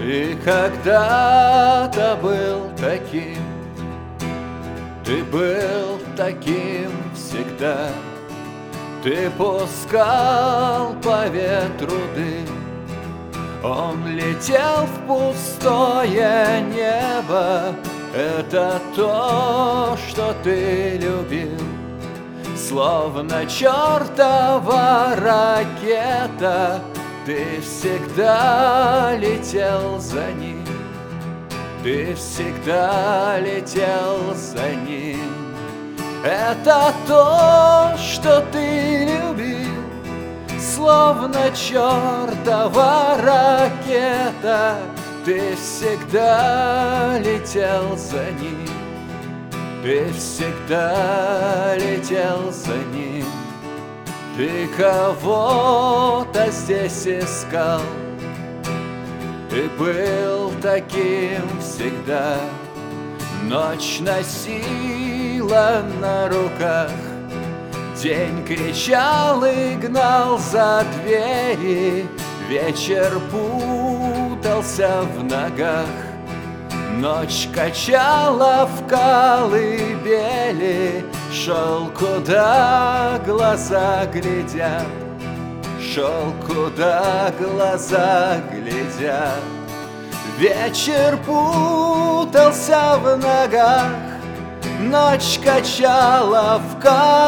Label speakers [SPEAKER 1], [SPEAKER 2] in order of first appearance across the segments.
[SPEAKER 1] Ты когда-то был таким, ты был таким всегда. Ты пускал по ветру дым, он летел в пустое небо. Это то, что ты любил, словно чертова ракета. Ты всегда летел за ним, ты всегда летел за ним. Это то, что ты любил, словно чертова ракета. Ты всегда летел за ним, ты всегда летел за ним. Ты кого-то здесь искал, ты был таким всегда. Ночь носила на руках, день кричал и гнал за двери. Вечер путался в ногах, ночь качала в колыбели. Шел, куда глаза глядят, шел, куда глаза глядят. Вечер путался в ногах, ночь качала в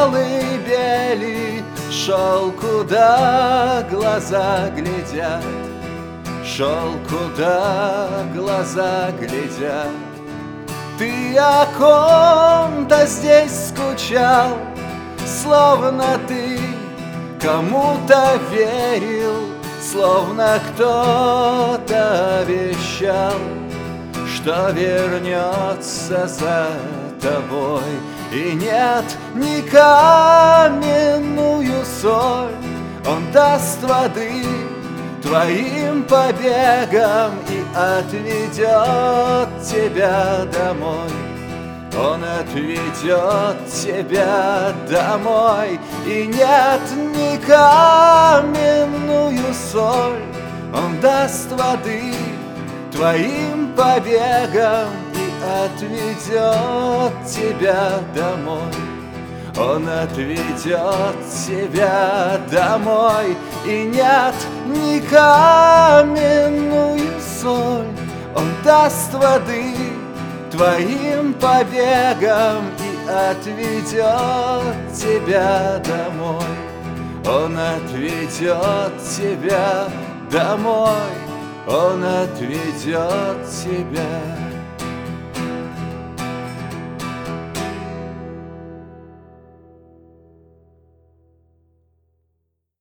[SPEAKER 1] колыбели. Шел, куда глаза глядят, шел, куда глаза глядят. Ты о ком-то здесь скучал, словно ты кому-то верил, словно кто-то обещал, что вернется за тобой. И нет, не каменную соль он даст воды твоим побегам и отведет тебя домой. Он отведет тебя домой. И нет, не каменную соль он даст воды твоим побегам и отведет тебя домой. Он отведет тебя домой. И нет, не каменную соль он даст воды твоим побегам и отведет тебя домой. Он отведет тебя домой. Он отведет тебя